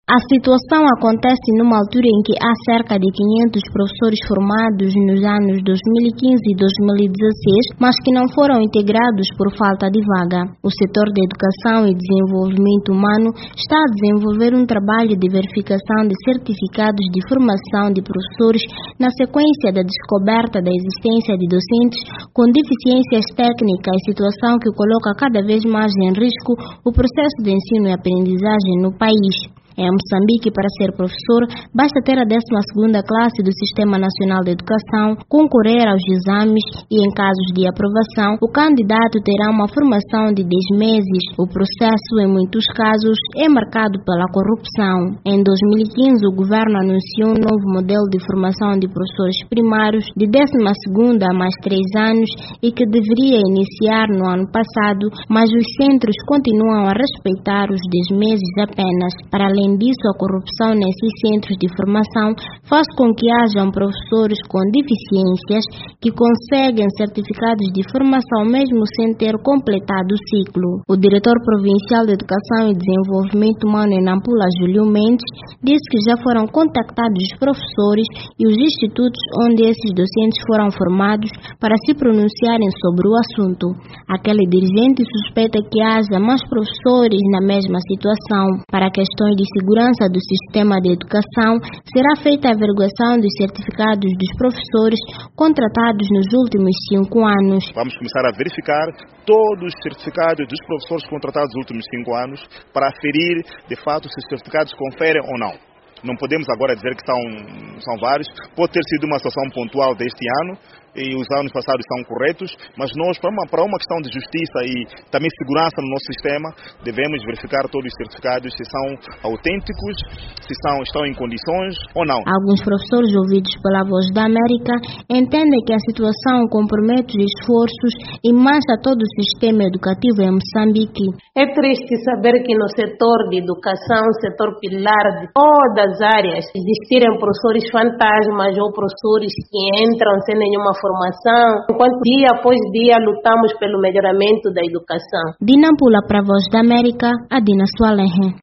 A situação acontece numa altura em que há cerca de 500 professores formados nos anos 2015 e 2016, mas que não foram integrados por falta de vaga. O setor da educação e desenvolvimento humano está a desenvolver um trabalho de verificação de certificados de formação de professores na sequência da descoberta da existência de docentes com deficiências técnicas, situação que coloca cada vez mais em risco o processo de ensino e aprendizagem no país. Em Moçambique, para ser professor, basta ter a 12ª classe do Sistema Nacional de Educação, concorrer aos exames e, em casos de aprovação, o candidato terá uma formação de 10 meses. O processo, em muitos casos, é marcado pela corrupção. Em 2015, o governo anunciou um novo modelo de formação de professores primários de 12ª a mais 3 anos e que deveria iniciar no ano passado, mas os centros continuam a respeitar os 10 meses apenas. Para além disso, a corrupção nesses centros de formação faz com que hajam professores com deficiências que conseguem certificados de formação mesmo sem ter completado o ciclo. O diretor provincial de Educação e Desenvolvimento Humano em Nampula, Júlio Mendes, disse que já foram contactados os professores e os institutos onde esses docentes foram formados para se pronunciarem sobre o assunto. Aquele dirigente suspeita que haja mais professores na mesma situação. Para questões de segurança do sistema de educação, será feita a averiguação dos certificados dos professores contratados nos últimos 5 anos. Vamos começar a verificar todos os certificados dos professores contratados nos últimos 5 anos para aferir, de fato, se os certificados conferem ou não. Não podemos agora dizer que são vários. Pode ter sido uma situação pontual deste ano e os anos passados são corretos, mas nós, para uma questão de justiça e também segurança no nosso sistema, devemos verificar todos os certificados se são autênticos, se estão em condições ou não. Alguns professores ouvidos pela Voz da América entendem que a situação compromete os esforços e mancha todo o sistema educativo em Moçambique. É triste saber que no setor de educação, setor pilar de todas as áreas, existirem professores fantasmas ou professores que entram sem nenhuma formação, enquanto dia após dia lutamos pelo melhoramento da educação. De Nampula para a Voz da América, Adina Sualehe.